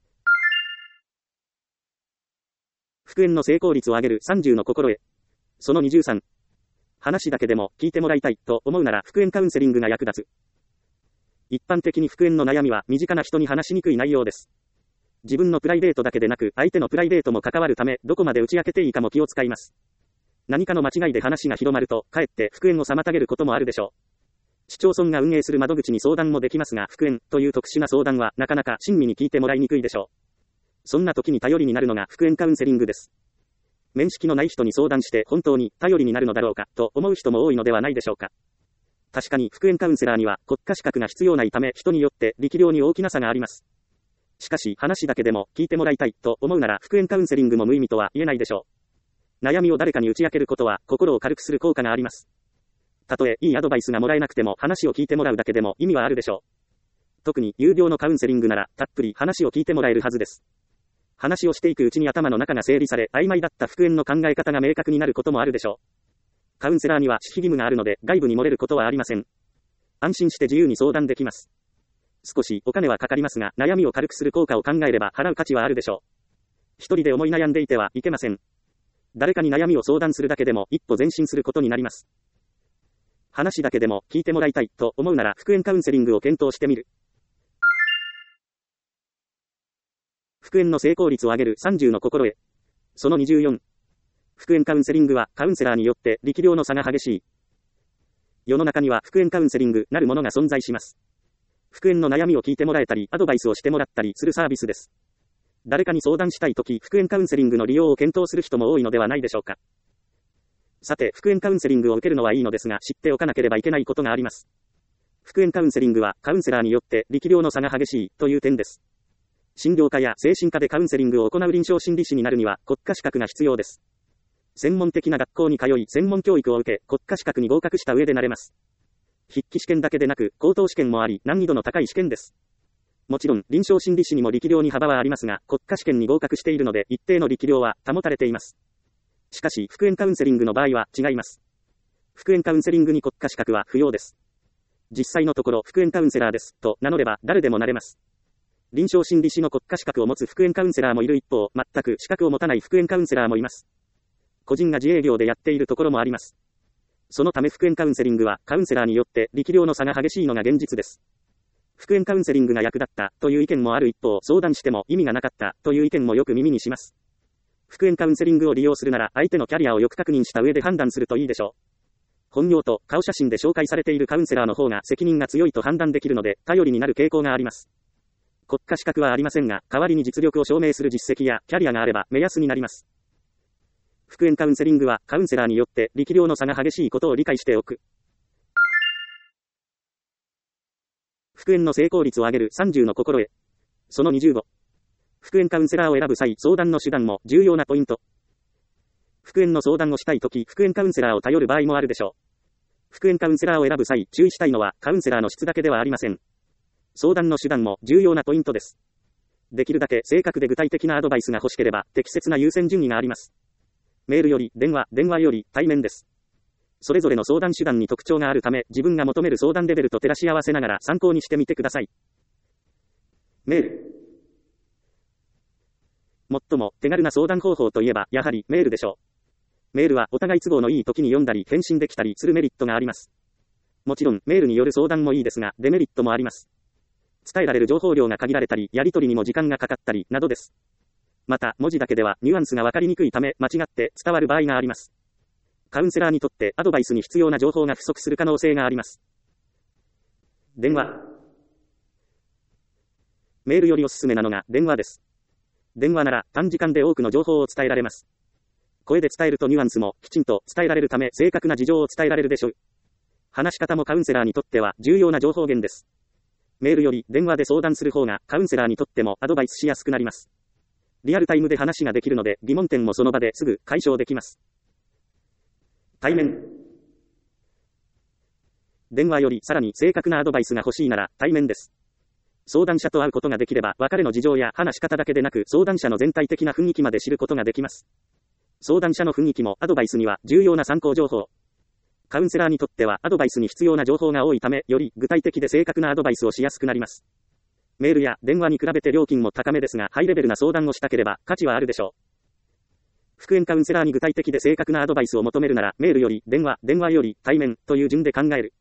復縁の成功率を上げるさんじゅうの心得。そのにじゅうさん。話だけでも聞いてもらいたいと思うなら復縁カウンセリングが役立つ。一般的に復縁の悩みは身近な人に話しにくい内容です。自分のプライベートだけでなく相手のプライベートも関わるためどこまで打ち明けていいかも気を使います。何かの間違いで話が広まるとかえって復縁を妨げることもあるでしょう。市町村が運営する窓口に相談もできますが復縁という特殊な相談はなかなか親身に聞いてもらいにくいでしょう。そんな時に頼りになるのが復縁カウンセリングです。面識のない人に相談して本当に頼りになるのだろうかと思う人も多いのではないでしょうか。確かに復縁カウンセラーには国家資格が必要ないため人によって力量に大きな差があります。しかし話だけでも聞いてもらいたいと思うなら復縁カウンセリングも無意味とは言えないでしょう。悩みを誰かに打ち明けることは心を軽くする効果があります。たとえいいアドバイスがもらえなくても話を聞いてもらうだけでも意味はあるでしょう。特に有料のカウンセリングならたっぷり話を聞いてもらえるはずです。話をしていくうちに頭の中が整理され曖昧だった復縁の考え方が明確になることもあるでしょう。カウンセラーには守秘義務があるので外部に漏れることはありません。安心して自由に相談できます。少しお金はかかりますが悩みを軽くする効果を考えれば払う価値はあるでしょう。一人で思い悩んでいてはいけません。誰かに悩みを相談するだけでも一歩前進することになります。話だけでも聞いてもらいたいと思うなら復縁カウンセリングを検討してみる。復縁の成功率を上げるさんじゅうの心得。そのにじゅうよん。復縁カウンセリングはカウンセラーによって力量の差が激しい。世の中には復縁カウンセリングなるものが存在します。復縁の悩みを聞いてもらえたりアドバイスをしてもらったりするサービスです。誰かに相談したいとき復縁カウンセリングの利用を検討する人も多いのではないでしょうか。さて復縁カウンセリングを受けるのはいいのですが知っておかなければいけないことがあります。復縁カウンセリングはカウンセラーによって力量の差が激しいという点です。診療科や精神科でカウンセリングを行う臨床心理士になるには国家資格が必要です。 専門的な学校に通い、専門教育を受け、国家資格に合格した上でなれます。筆記試験だけでなく、口頭試験もあり、難易度の高い試験です。もちろん、臨床心理士にも力量に幅はありますが、国家試験に合格しているので、一定の力量は保たれています。しかし、復縁カウンセリングの場合は違います。復縁カウンセリングに国家資格は不要です。実際のところ、復縁カウンセラーです、と名乗れば誰でもなれます。臨床心理士の国家資格を持つ復縁カウンセラーもいる一方、全く資格を持たない復縁カウンセラーもいます。個人が自営業でやっているところもあります。そのため復縁カウンセリングはカウンセラーによって力量の差が激しいのが現実です。復縁カウンセリングが役立ったという意見もある一方、相談しても意味がなかったという意見もよく耳にします。復縁カウンセリングを利用するなら相手のキャリアをよく確認した上で判断するといいでしょう。本業と顔写真で紹介されているカウンセラーの方が責任が強いと判断できるので頼りになる傾向があります。国家資格はありませんが、代わりに実力を証明する実績やキャリアがあれば目安になります。復縁カウンセリングはカウンセラーによって力量の差が激しいことを理解しておく。復縁の成功率を上げるさんじゅうの心得。そのにじゅうご。復縁カウンセラーを選ぶ際、相談の手段も重要なポイント。復縁の相談をしたいとき、復縁カウンセラーを頼る場合もあるでしょう。復縁カウンセラーを選ぶ際、注意したいのはカウンセラーの質だけではありません。相談の手段も重要なポイントです。できるだけ正確で具体的なアドバイスが欲しければ、適切な優先順位があります。メールより電話、電話より対面です。それぞれの相談手段に特徴があるため、自分が求める相談レベルと照らし合わせながら参考にしてみてください。メール。最も手軽な相談方法といえば、やはりメールでしょう。メールはお互い都合のいい時に読んだり返信できたりするメリットがあります。もちろん、メールによる相談もいいですが、デメリットもあります。伝えられる情報量が限られたり、やり取りにも時間がかかったり、などです。また、文字だけではニュアンスがわかりにくいため、間違って伝わる場合があります。カウンセラーにとってアドバイスに必要な情報が不足する可能性があります。電話。メールよりおすすめなのが電話です。電話なら短時間で多くの情報を伝えられます。声で伝えるとニュアンスもきちんと伝えられるため正確な事情を伝えられるでしょう。話し方もカウンセラーにとっては重要な情報源です。メールより電話で相談する方がカウンセラーにとってもアドバイスしやすくなります。リアルタイムで話ができるので疑問点もその場ですぐ解消できます。対面。電話よりさらに正確なアドバイスが欲しいなら対面です。相談者と会うことができれば別れの事情や話し方だけでなく相談者の全体的な雰囲気まで知ることができます。相談者の雰囲気もアドバイスには重要な参考情報。カウンセラーにとってはアドバイスに必要な情報が多いため、より具体的で正確なアドバイスをしやすくなります。メールや電話に比べて料金も高めですが、ハイレベルな相談をしたければ価値はあるでしょう。復縁カウンセラーに具体的で正確なアドバイスを求めるなら、メールより電話、電話より対面という順で考える。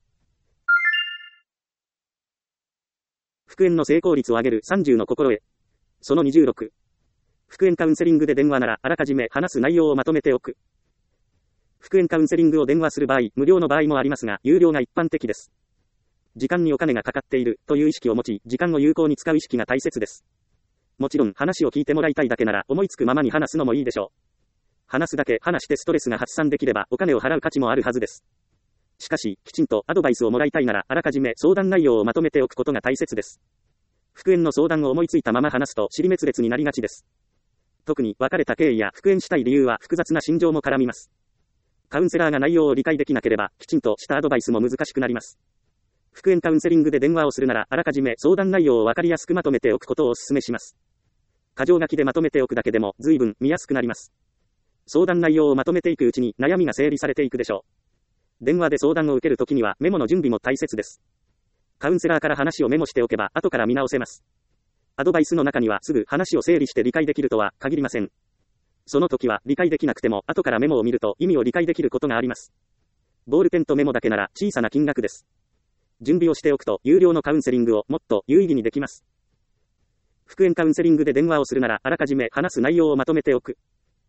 復縁の成功率を上げるさんじゅうの心得。そのにじゅうろく。復縁カウンセリングで電話ならあらかじめ話す内容をまとめておく。復縁カウンセリングを電話する場合、無料の場合もありますが、有料が一般的です。時間にお金がかかっているという意識を持ち、時間を有効に使う意識が大切です。もちろん話を聞いてもらいたいだけなら思いつくままに話すのもいいでしょう。話すだけ話してストレスが発散できればお金を払う価値もあるはずです。しかし、きちんとアドバイスをもらいたいならあらかじめ相談内容をまとめておくことが大切です。復縁の相談を思いついたまま話すと尻滅裂になりがちです。特に別れた経緯や復縁したい理由は複雑な心情も絡みます。カウンセラーが内容を理解できなければ、きちんとしたアドバイスも難しくなります。復縁カウンセリングで電話をするなら、あらかじめ相談内容をわかりやすくまとめておくことをお勧めします。箇条書きでまとめておくだけでも、随分見やすくなります。相談内容をまとめていくうちに、悩みが整理されていくでしょう。電話で相談を受けるときには、メモの準備も大切です。カウンセラーから話をメモしておけば、後から見直せます。アドバイスの中には、すぐ話を整理して理解できるとは限りません。その時は理解できなくても後からメモを見ると意味を理解できることがあります。ボールペンとメモだけなら小さな金額です。準備をしておくと有料のカウンセリングをもっと有意義にできます。復縁カウンセリングで電話をするならあらかじめ話す内容をまとめておく。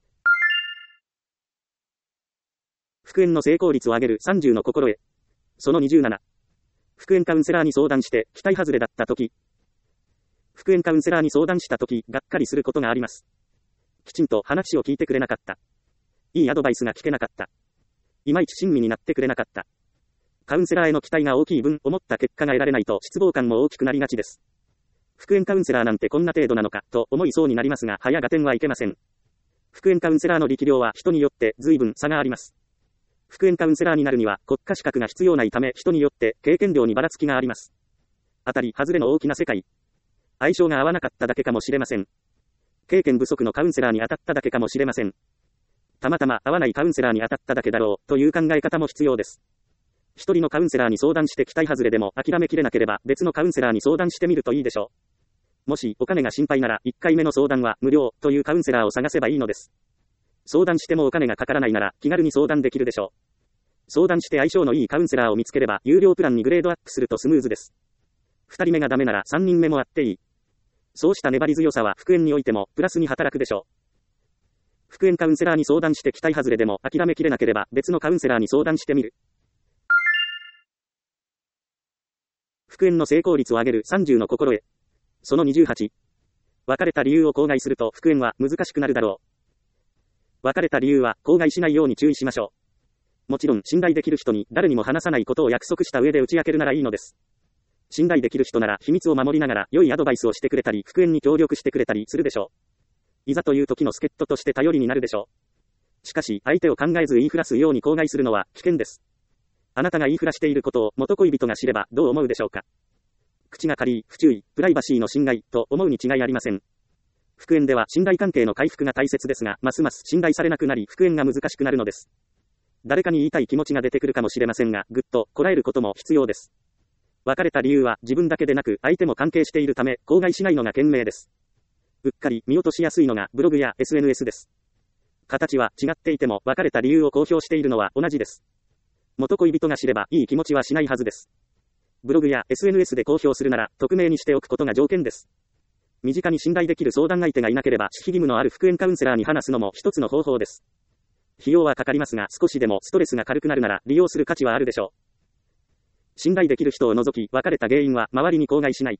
復縁の成功率を上げるさんじゅうの心得。そのにじゅうなな。復縁カウンセラーに相談して期待外れだった時。復縁カウンセラーに相談した時、がっかりすることがあります。きちんと話を聞いてくれなかった。いいアドバイスが聞けなかった。いまいち親身になってくれなかった。カウンセラーへの期待が大きい分、思った結果が得られないと失望感も大きくなりがちです。復縁カウンセラーなんてこんな程度なのか、と思いそうになりますが、早合点はいけません。 復縁カウンセラーの力量は人によって随分差があります。復縁カウンセラーになるには国家資格が必要ないため人によって経験量にばらつきがあります。当たり外れの大きな世界。相性が合わなかっただけかもしれません。経験不足のカウンセラーに当たっただけかもしれません。たまたま合わないカウンセラーに当たっただけだろうという考え方も必要です。一人のカウンセラーに相談して期待外れでも諦めきれなければ別のカウンセラーに相談してみるといいでしょう。もしお金が心配ならいっかいめの相談は無料というカウンセラーを探せばいいのです。相談してもお金がかからないなら気軽に相談できるでしょう。相談して相性のいいカウンセラーを見つければ有料プランにグレードアップするとスムーズです。二人目がダメなら三人目もあっていい。そうした粘り強さは復縁においてもプラスに働くでしょう。復縁カウンセラーに相談して期待外れでも諦めきれなければ別のカウンセラーに相談してみる。復縁の成功率を上げるさんじゅうの心得。そのにじゅうはち。別れた理由を口外すると復縁は難しくなるだろう。別れた理由は口外しないように注意しましょう。もちろん信頼できる人に誰にも話さないことを約束した上で打ち明けるならいいのです。信頼できる人なら秘密を守りながら良いアドバイスをしてくれたり復縁に協力してくれたりするでしょう。いざという時の助っ人として頼りになるでしょう。しかし相手を考えず言いふらすように口外するのは危険です。あなたが言いふらしていることを元恋人が知ればどう思うでしょうか。口が軽い、不注意、プライバシーの侵害と思うに違いありません。復縁では信頼関係の回復が大切ですが、ますます信頼されなくなり復縁が難しくなるのです。誰かに言いたい気持ちが出てくるかもしれませんが、ぐっとこらえることも必要です。別れた理由は自分だけでなく相手も関係しているため口外しないのが賢明です。うっかり見落としやすいのがブログや エスエヌエス です。形は違っていても別れた理由を公表しているのは同じです。元恋人が知ればいい気持ちはしないはずです。ブログや エスエヌエス で公表するなら匿名にしておくことが条件です。身近に信頼できる相談相手がいなければ守秘義務のある復縁カウンセラーに話すのも一つの方法です。費用はかかりますが少しでもストレスが軽くなるなら利用する価値はあるでしょう。信頼できる人を除き別れた原因は周りに口外しない。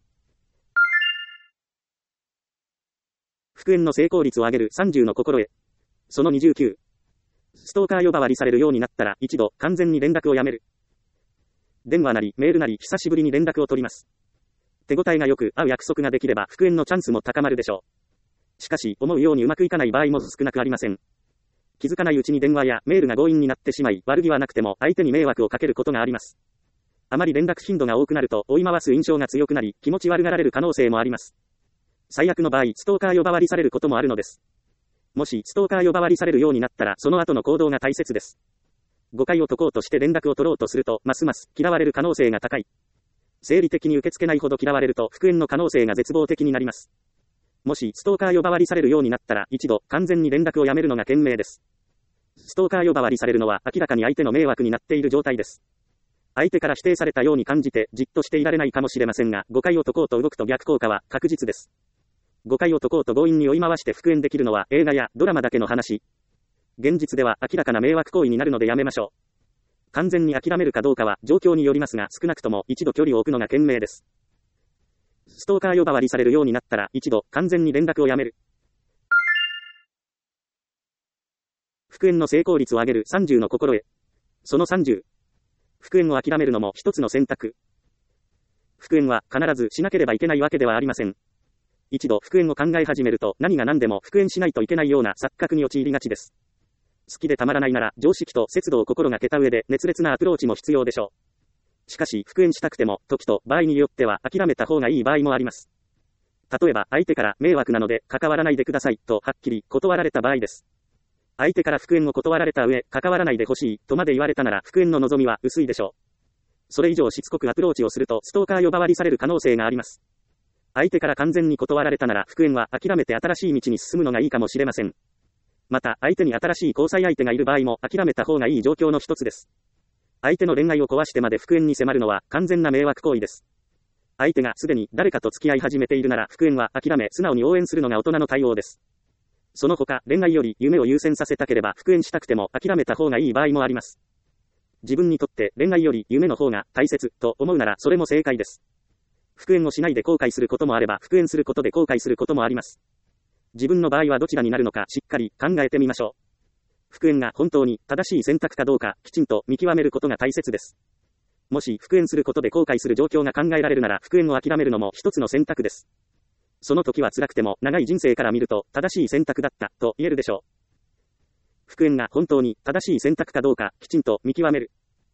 復縁の成功率を上げるさんじゅうの心得。そのにじゅうきゅう。ストーカー呼ばわりされるようになったら一度完全に連絡をやめる。電話なりメールなり久しぶりに連絡を取ります。手応えがよく会う約束ができれば復縁のチャンスも高まるでしょう。しかし思うようにうまくいかない場合も少なくありません。気づかないうちに電話やメールが強引になってしまい悪気はなくても相手に迷惑をかけることがあります。あまり連絡頻度が多くなると追い回す印象が強くなり気持ち悪がられる可能性もあります。最悪の場合ストーカー呼ばわりされることもあるのです。もしストーカー呼ばわりされるようになったらその後の行動が大切です。誤解を解こうとして連絡を取ろうとするとますます嫌われる可能性が高い。生理的に受け付けないほど嫌われると復縁の可能性が絶望的になります。もしストーカー呼ばわりされるようになったら一度完全に連絡をやめるのが賢明です。ストーカー呼ばわりされるのは明らかに相手の迷惑になっている状態です。相手から否定されたように感じてじっとしていられないかもしれませんが誤解を解こうと動くと逆効果は確実です。誤解を解こうと強引に追い回して復縁できるのは映画やドラマだけの話。現実では明らかな迷惑行為になるのでやめましょう。完全に諦めるかどうかは状況によりますが少なくとも一度距離を置くのが賢明です。ストーカー呼ばわりされるようになったら一度完全に連絡をやめる。復縁の成功率を上げるさんじゅうの心得。そのさんじゅう。復縁を諦めるのも一つの選択。復縁は必ずしなければいけないわけではありません。一度復縁を考え始めると何が何でも復縁しないといけないような錯覚に陥りがちです。好きでたまらないなら常識と節度を心がけた上で熱烈なアプローチも必要でしょう。しかし復縁したくても時と場合によっては諦めた方がいい場合もあります。例えば相手から迷惑なので関わらないでくださいとはっきり断られた場合です。相手から復縁を断られた上関わらないでほしいとまで言われたなら復縁の望みは薄いでしょう。それ以上しつこくアプローチをするとストーカー呼ばわりされる可能性があります。相手から完全に断られたなら復縁は諦めて新しい道に進むのがいいかもしれません。また相手に新しい交際相手がいる場合も諦めた方がいい状況の一つです。相手の恋愛を壊してまで復縁に迫るのは完全な迷惑行為です。相手がすでに誰かと付き合い始めているなら復縁は諦め素直に応援するのが大人の対応です。その他恋愛より夢を優先させたければ復縁したくても諦めた方がいい場合もあります。自分にとって恋愛より夢の方が大切と思うならそれも正解です。復縁をしないで後悔することもあれば復縁することで後悔することもあります。自分の場合はどちらになるのかしっかり考えてみましょう。復縁が本当に正しい選択かどうかきちんと見極めることが大切です。もし復縁することで後悔する状況が考えられるなら復縁を諦めるのも一つの選択です。その時は辛くても長い人生から見ると正しい選択だったと言えるでしょう。 復縁が本当に正しい選択かどうかきちんと見極める。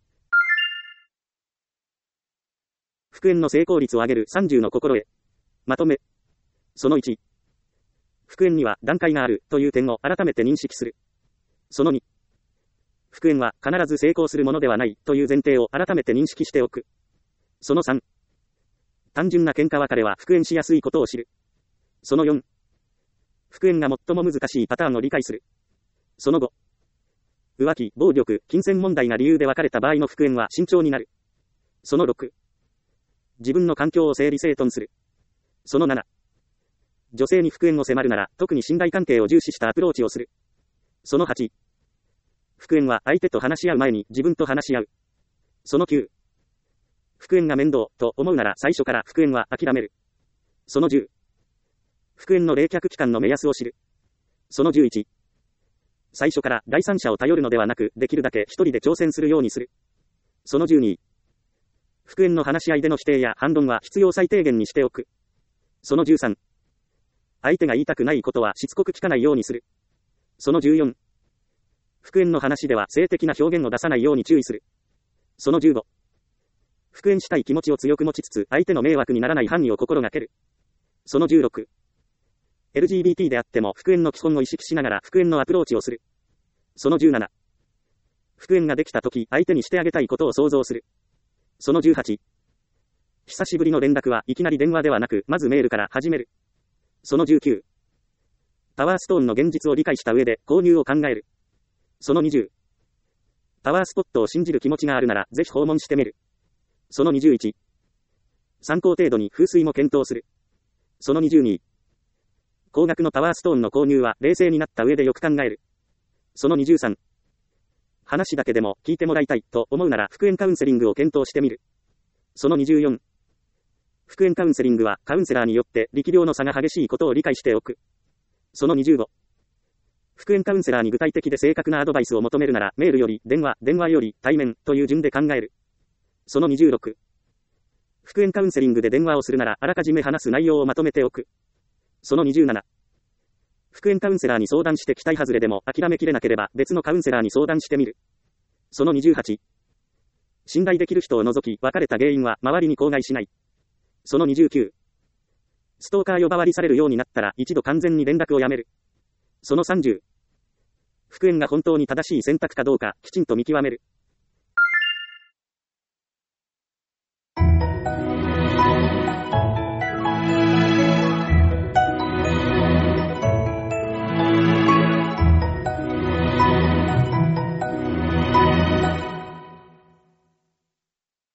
復縁の成功率を上げるさんじゅうの心得。まとめ。そのいち。復縁には段階があるという点を改めて認識する。そのに。復縁は必ず成功するものではないという前提を改めて認識しておく。そのさん。単純な喧嘩別れは復縁しやすいことを知る。そのよん。復縁が最も難しいパターンを理解する。そのご。浮気、暴力、金銭問題が理由で別れた場合の復縁は慎重になる。そのろく。自分の環境を整理整頓する。そのなな。女性に復縁を迫るなら特に信頼関係を重視したアプローチをする。そのはち。復縁は相手と話し合う前に自分と話し合う。そのきゅう。復縁が面倒と思うなら最初から復縁は諦める。そのじゅう。復縁の冷却期間の目安を知る。そのじゅういち。最初から第三者を頼るのではなく、できるだけ一人で挑戦するようにする。そのじゅうに。復縁の話し合いでの否定や反論は必要最低限にしておく。そのじゅうさん。相手が言いたくないことはしつこく聞かないようにする。そのじゅうよん。復縁の話では性的な表現を出さないように注意する。そのじゅうご。復縁したい気持ちを強く持ちつつ、相手の迷惑にならない範囲を心がける。そのじゅうろく。エルジービーティー であっても復縁の基本を意識しながら復縁のアプローチをする。そのじゅうなな。復縁ができたとき、相手にしてあげたいことを想像する。そのじゅうはち。久しぶりの連絡はいきなり電話ではなく、まずメールから始める。そのじゅうきゅう。パワーストーンの現実を理解した上で購入を考える。そのにじゅう。パワースポットを信じる気持ちがあるなら、ぜひ訪問してみる。そのにじゅういち。参考程度に風水も検討する。そのにじゅうに。高額のパワーストーンの購入は冷静になった上でよく考える。そのにじゅうさん。話だけでも聞いてもらいたいと思うなら復縁カウンセリングを検討してみる。そのにじゅうよん。復縁カウンセリングはカウンセラーによって力量の差が激しいことを理解しておく。そのにじゅうご。復縁カウンセラーに具体的で正確なアドバイスを求めるならメールより電話、電話より対面という順で考える。そのにじゅうろく。復縁カウンセリングで電話をするならあらかじめ話す内容をまとめておく。そのにじゅうなな。復縁カウンセラーに相談して期待外れでも諦めきれなければ別のカウンセラーに相談してみる。そのにじゅうはち。信頼できる人を除き別れた原因は周りに口外しない。そのにじゅうきゅう。ストーカー呼ばわりされるようになったら一度完全に連絡をやめる。そのさんじゅう。復縁が本当に正しい選択かどうかきちんと見極める。